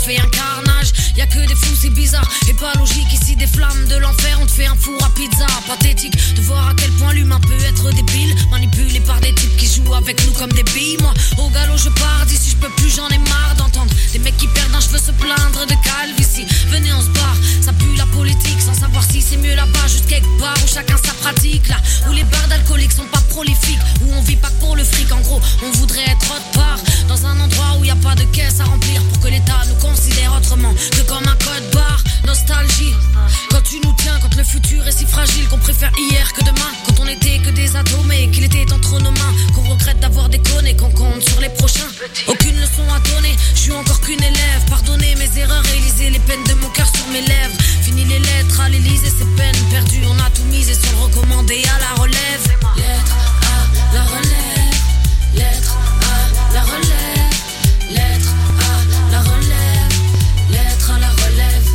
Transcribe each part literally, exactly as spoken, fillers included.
fait un carnage. Y'a que des fous, c'est bizarre et pas logique. Ici des flammes de l'enfer, on te fait un four à pizza. Pathétique de voir à quel point l'humain peut être débile, manipulé par des types qui jouent avec nous comme des billes. Moi au galop je pars d'ici, je peux plus, j'en ai marre d'entendre des mecs qui perdent un cheveu se plaindre de calvitie. Venez on se barre, ça pue la politique, sans savoir si c'est mieux là-bas, juste quelque part où chacun sa pratique. Là où les bars d'alcooliques sont pas prolifiques, où on vit pas pour le fric. En gros on voudrait être autre part, dans un endroit où y a pas de caisse à remplir, pour que l'État nous considère autrement que comme un code barre. Nostalgie, quand tu nous tiens, quand le futur est si fragile qu'on préfère hier que demain, quand on était que des atomes et qu'il était entre nos mains, qu'on regrette d'avoir déconné, qu'on compte sur les prochains. Aucune leçon à donner, je suis encore qu'une élève. Pardonnez mes erreurs et lisez les peines de mon cœur sur mes lèvres. Fini les lettres à l'Élysée, c'est peine perdue. On a tout misé sur le recommandé à la relève. Lettre à la relève, lettre à la relève, lettre à la relève, lettre à la relève,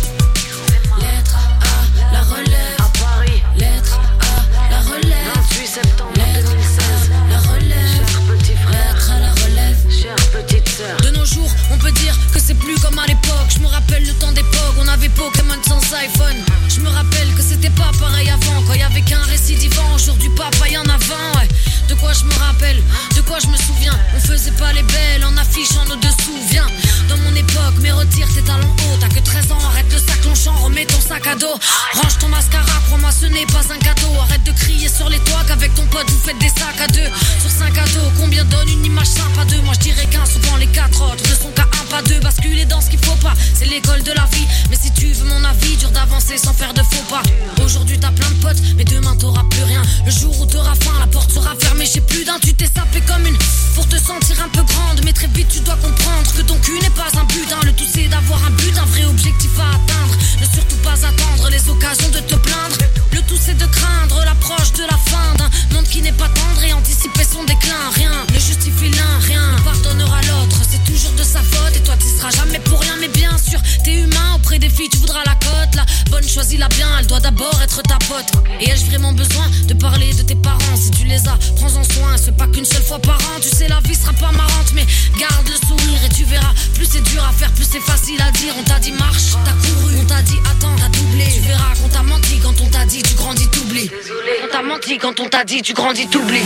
lettre à la relève. À Paris, lettre à la relève. vingt-huit septembre deux mille seize, la relève. Cher petit frère, lettre à la relève. Chère petite sœur. De nos jours, on peut dire que c'est plus comme à l'époque. Je me rappelle le temps d'époque, on avait Pokémon sans iPhone. Je me rappelle que c'était pas pareil avant, quand y avait qu'un récidivant. Aujourd'hui papa y'en a vingt, ouais. De quoi je me rappelle, de quoi je me souviens. On faisait pas les belles en affichant nos dessous. Viens, dans mon époque, mais retire tes talons hauts. T'as que treize ans, arrête le sac longchamp, remets ton sac à dos. Range ton mascara, crois-moi ce n'est pas un cadeau. Arrête de crier sur les toits qu'avec ton pote vous faites des sacs à deux. Sur cinq à dos, combien donne une image simple à deux? Moi je dirais qu'un, souvent les quatre autres ne sont qu'à un pas deux. Basculer dans ce qu'il faut pas, c'est l'école de la vie. Mais si tu veux mon avis, dur d'avancer sans faire de faux pas. Aujourd'hui t'as plein de potes, mais demain t'auras plus rien. Le jour où t'auras faim, la porte sera fermée chez plus d'un. Tu t'es sapé comme une pour te sentir un peu grande, mais très vite tu dois comprendre que ton cul n'est pas un butin. Le tout c'est d'avoir un but, un vrai objectif à atteindre. Ne surtout pas attendre les occasions de te plaindre. Le tout c'est de craindre l'approche de la fin d'un monde qui n'est pas tendre et anticiper son déclin. Rien ne justifie l'un, rien ne pardonnera l'autre. C'est toujours de sa faute et toi tu seras jamais pour rien. Mais bien sûr t'es humain, auprès des filles tu voudras la cote. La bonne choisis-la bien, elle doit d'abord être ta pote. Et ai-je vraiment besoin de parler de tes parents? Si tu les as, prends-en soin, c'est pas qu'une seule fois par an. Tu sais la vie sera pas marrante, mais garde le sourire et tu verras. Plus c'est dur à faire, plus c'est facile à dire. On t'a dit marche, t'as couru, on t'a dit attends, t'as doublé. Tu verras qu'on t'a menti quand on t'a dit tu grandis, t'oublies. On t'a menti quand on t'a dit tu grandis, t'oublies.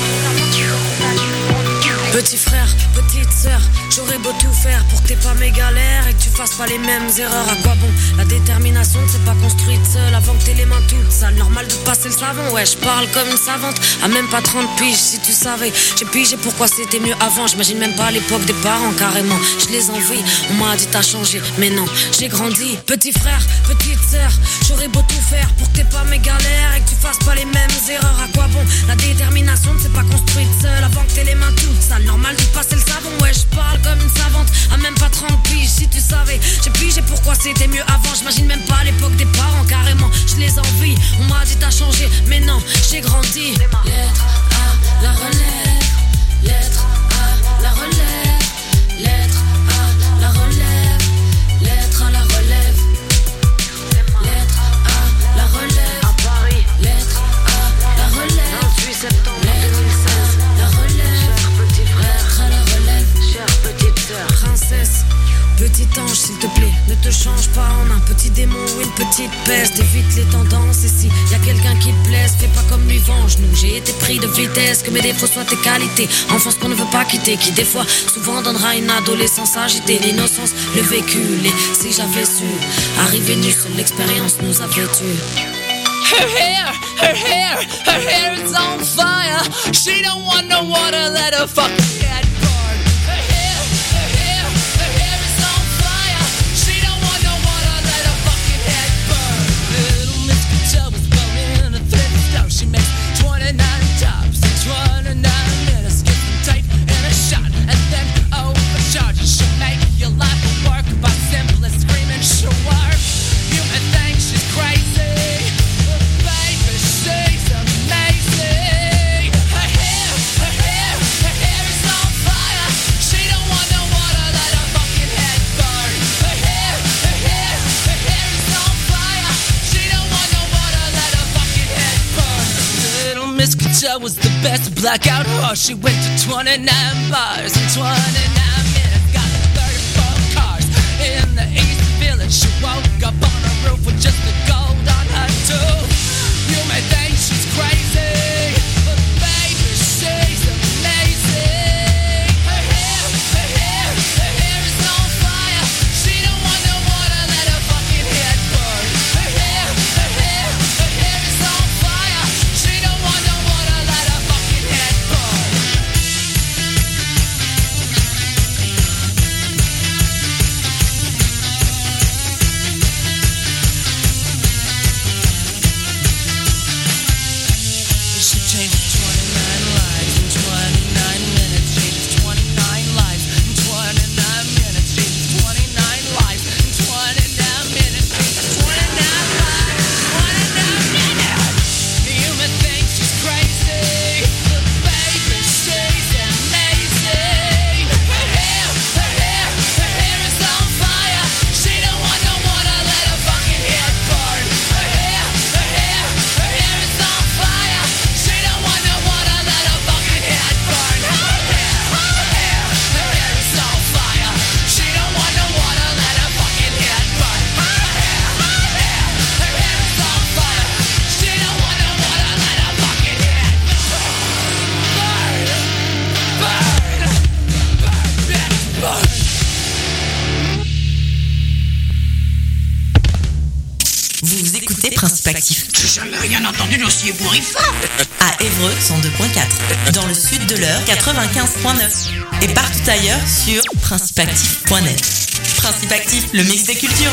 Petit frère, petite sœur, j'aurais beau tout faire pour que t'aies pas mes galères et que tu fasses pas les mêmes erreurs. À quoi bon? La détermination ne s'est pas construite seule avant que t'aies les mains toutes sales. Normal de passer le savon, ouais, je parle comme une savante. À même pas trente piges, si tu savais. J'ai pigé pourquoi c'était mieux avant. J'imagine même pas l'époque des parents, carrément. Je les envie, on m'a dit t'as changé, mais non, j'ai grandi. Petit frère, petite sœur, j'aurais beau tout faire pour que t'aies pas mes galères et que tu fasses pas les mêmes erreurs. À quoi bon? La détermination ne s'est pas construite seule avant que t'aies les mains toutes sales. Normal de passer le savon, ouais, je parle comme une savante. À même pas trente piges, si tu savais. J'ai pigé pourquoi c'était mieux avant. J'imagine même pas l'époque des parents, carrément. Je les envie, on m'a dit t'as changé, mais non, j'ai grandi. Lettre à la relève, lettre à la relève, lettre à la relève, lettre à la relève, lettre à la relève. À Paris, lettre à la relève. vingt-huit septembre deux mille seize, la relève. Cher petit frère, à la relève. Chère petite sœur, princesse. Petit ange s'il te plaît, ne te change pas en un petit démon ou une petite peste. Évite les tendances et si y a quelqu'un qui te blesse, fais pas comme lui, venge-nous. J'ai été pris de vitesse, que mes défauts soient tes qualités. Enfance qu'on ne veut pas quitter, qui des fois souvent donnera une adolescence agitée. L'innocence, le vécu, les si j'avais su. Arriver nu seule l'expérience nous a vêtus. Her hair, her hair, her hair is on fire. She don't want no water, let her fuck get burned. Her hair, her hair, her hair is on fire. She don't want no water, let her fucking head burn. Little Miss Patel was born in a thrift store. She makes twenty-nine tops in twenty-nine minutes. Get them tight and a shot, and then overcharge. She'll make your life work by simply screaming she'll work. You may think she's crazy. Miss Kaja was the best blackout horse. She went to twenty-nine bars in twenty-nine minutes. Got thirty-four cars Vous écoutez Principe Actif. J'ai jamais rien entendu d'aussi ébouriffant. À Évreux, cent deux virgule quatre. Dans le sud de l'Eure, quatre-vingt-quinze virgule neuf. Et partout ailleurs sur principe actif point net. Principe Actif, le mix des cultures.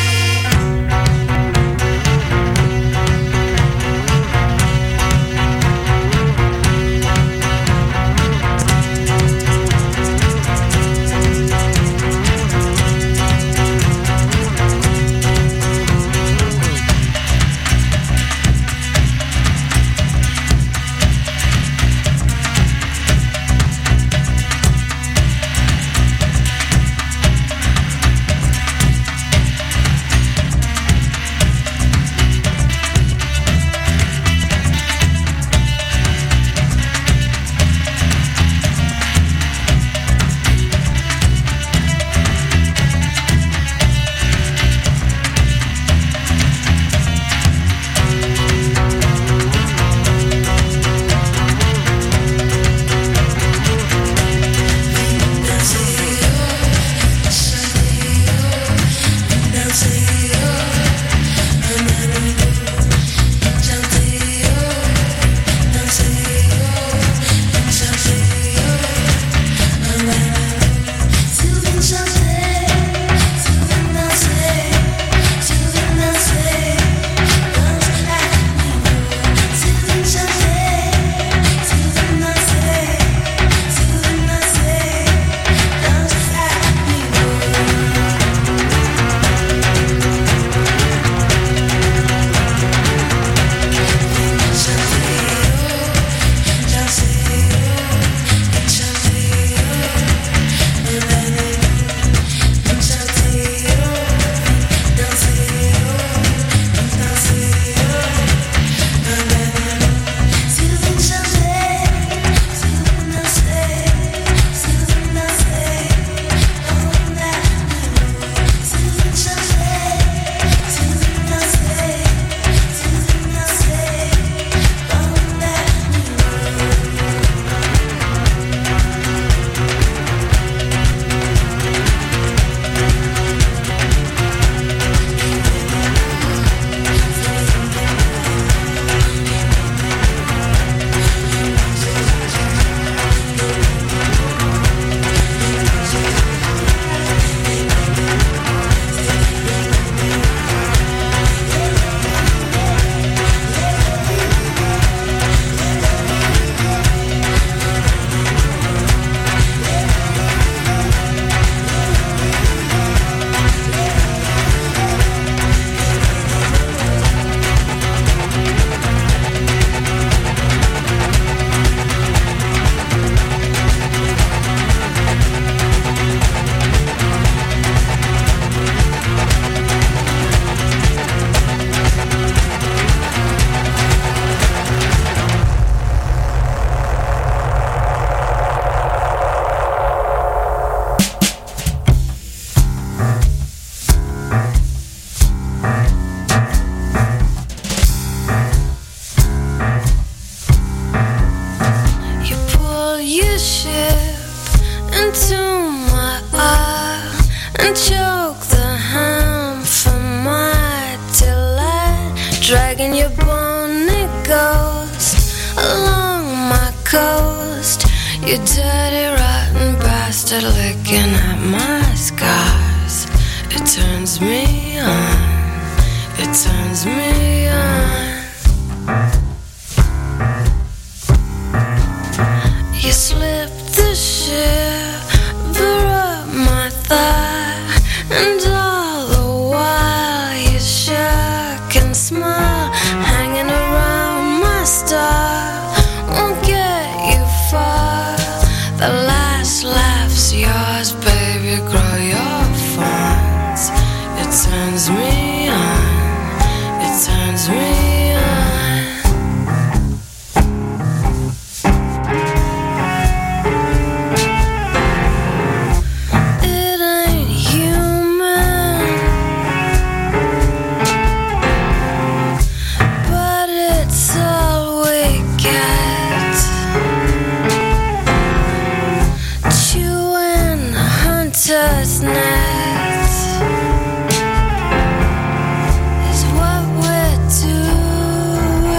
dragging your bony ghost along my coast. You dirty, rotten bastard licking at my scars. It turns me on, it turns me on. You slip the shiver up my thigh, and all the while you shook and smile, hanging around my star won't get you far. The last laugh's yours, baby, grow your fawns. It turns me on, it turns me on. winter's net is what we're doing.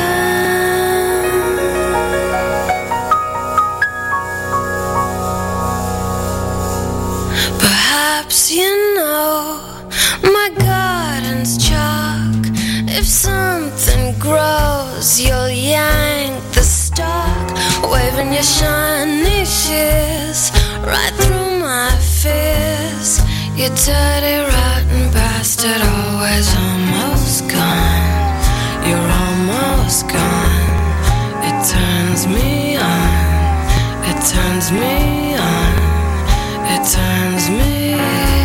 Perhaps you know my garden's chalk. If something grows, you'll yank the stalk, waving your shiny shears right through my fears. You dirty, rotten bastard, always almost gone. You're almost gone. It turns me on. It turns me on. It turns me on.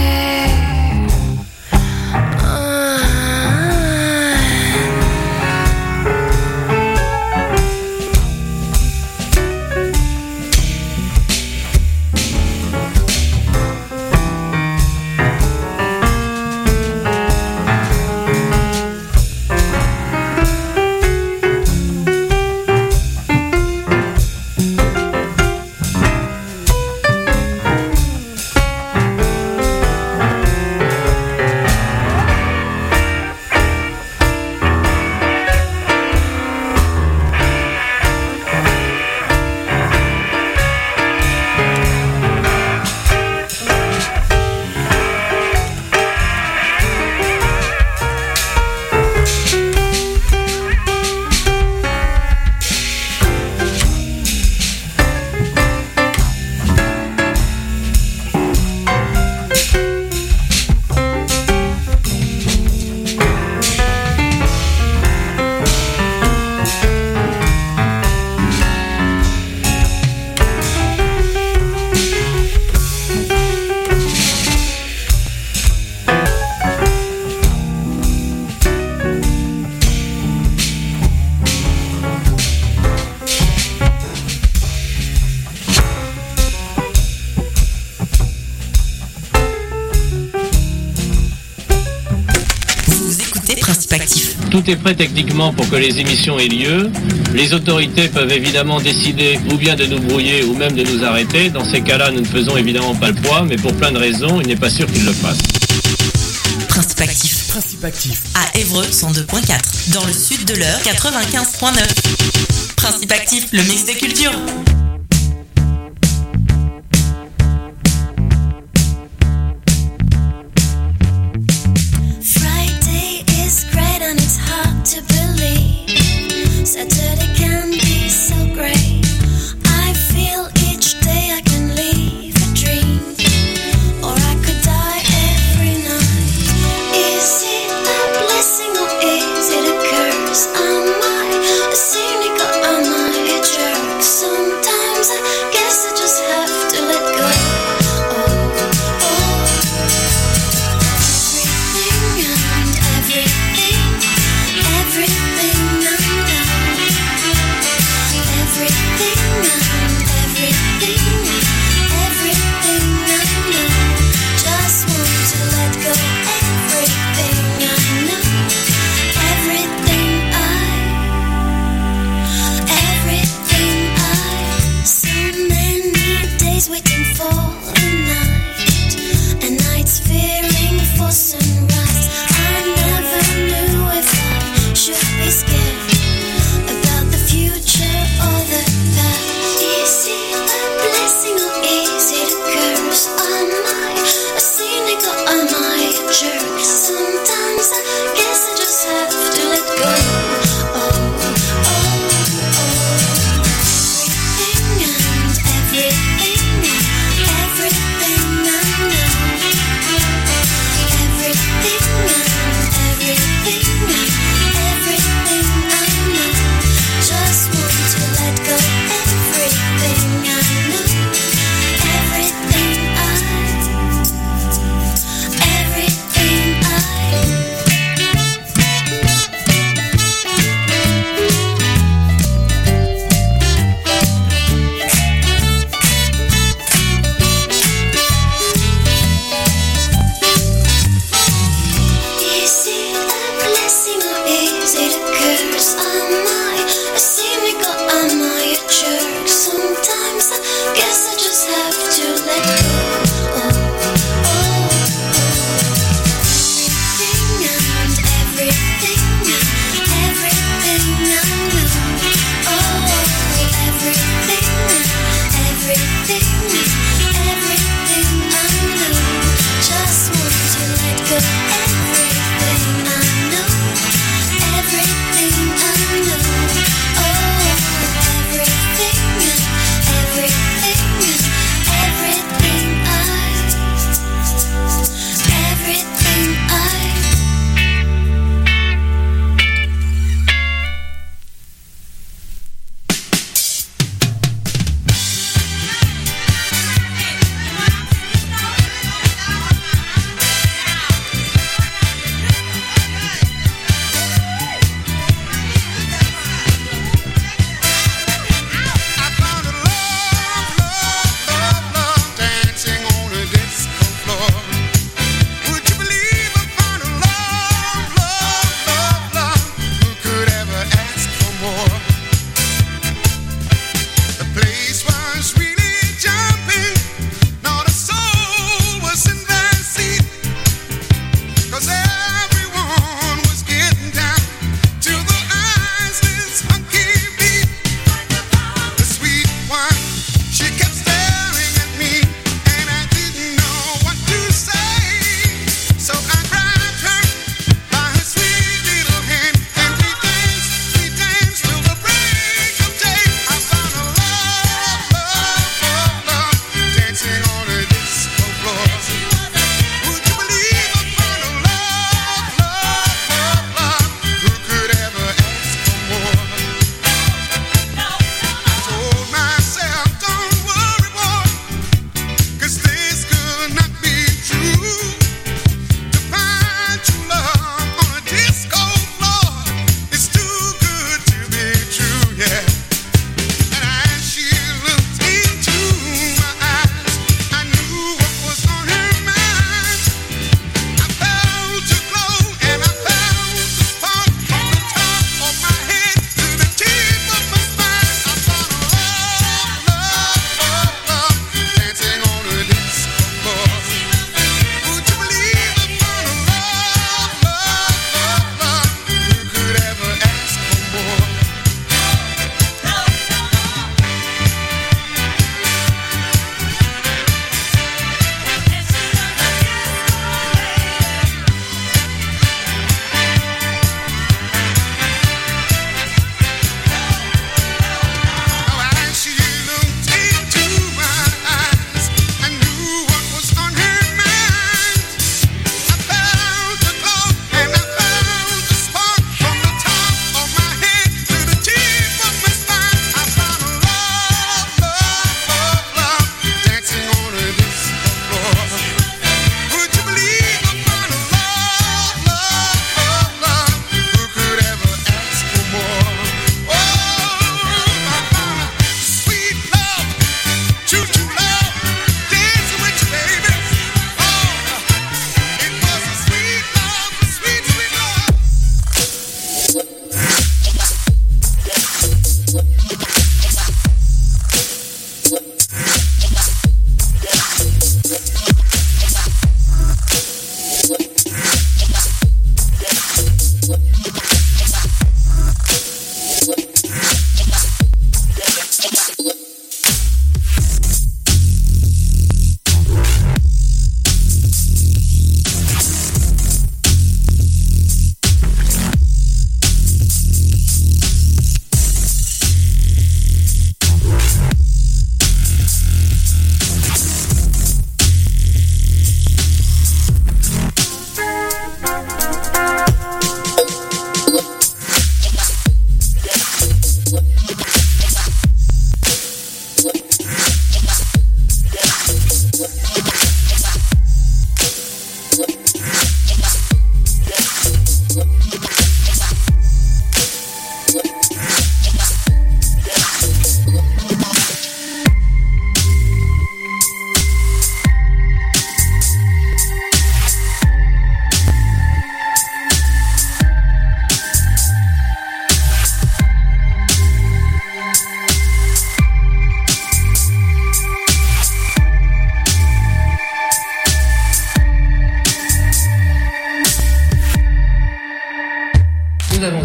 Tout est prêt techniquement pour que les émissions aient lieu. Les autorités peuvent évidemment décider ou bien de nous brouiller ou même de nous arrêter. Dans ces cas-là, nous ne faisons évidemment pas le poids, mais pour plein de raisons, il n'est pas sûr qu'ils le fassent. Principe actif. Principe actif. À Évreux, cent deux virgule quatre. Dans le sud de l'Eure, quatre-vingt-quinze virgule neuf. Principe actif, le mix des cultures. To believe Saturday can be so great. I feel each day I can live a dream, or I could die every night. Is it a blessing or is it a curse? Am I a cynic or am I a jerk? Sometimes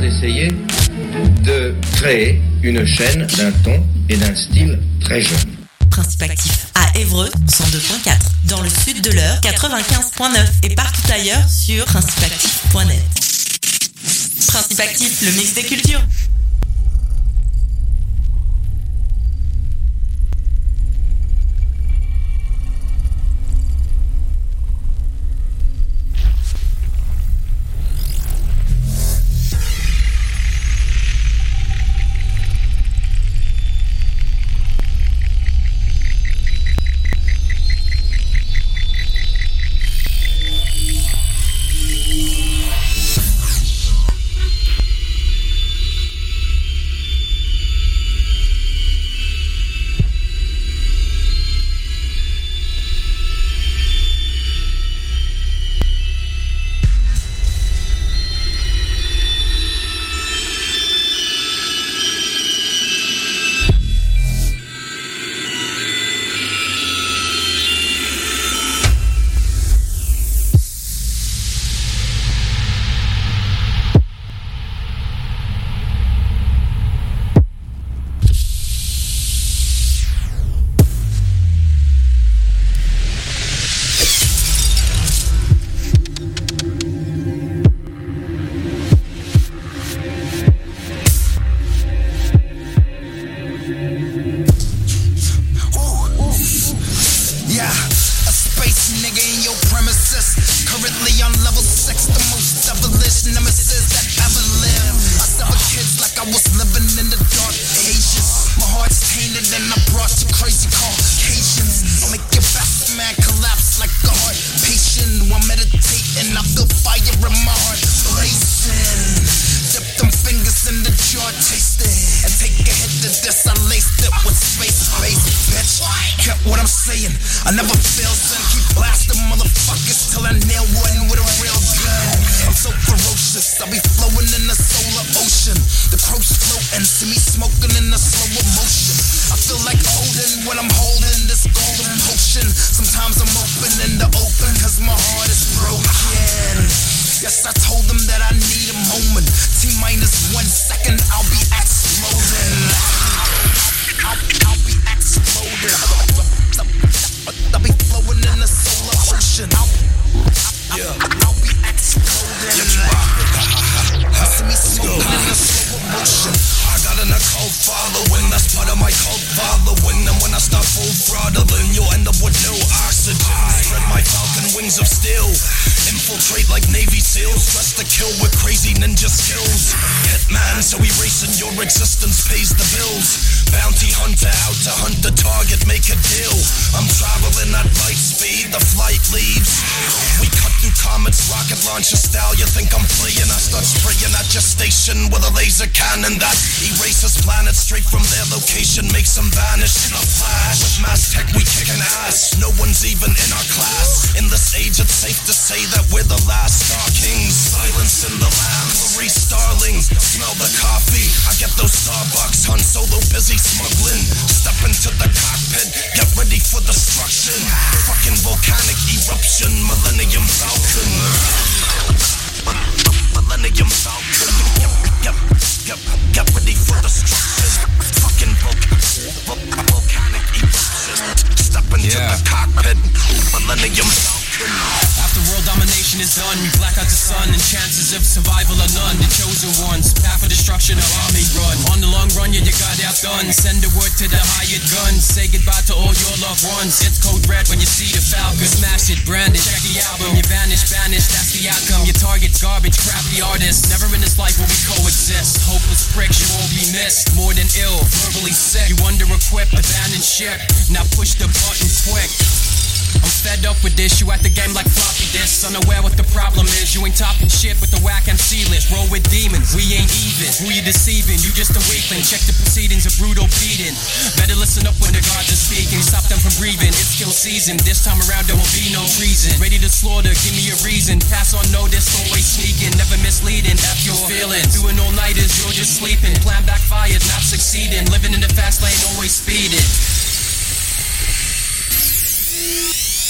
d'essayer de créer une chaîne d'un ton et d'un style très jeune. Principe actif à Évreux, cent deux point quatre. Dans le sud de l'Eure, quatre-vingt-quinze point neuf. Et partout ailleurs sur principe actif point net. Principe actif, le mix des cultures. This time around there will be no reason. Ready to slaughter, give me a reason. Pass on notice, always sneaking. Never misleading, F your feelings. Doing all-nighters, you're just sleeping. Plan backfired, not succeeding. Living in the fast lane, always speeding.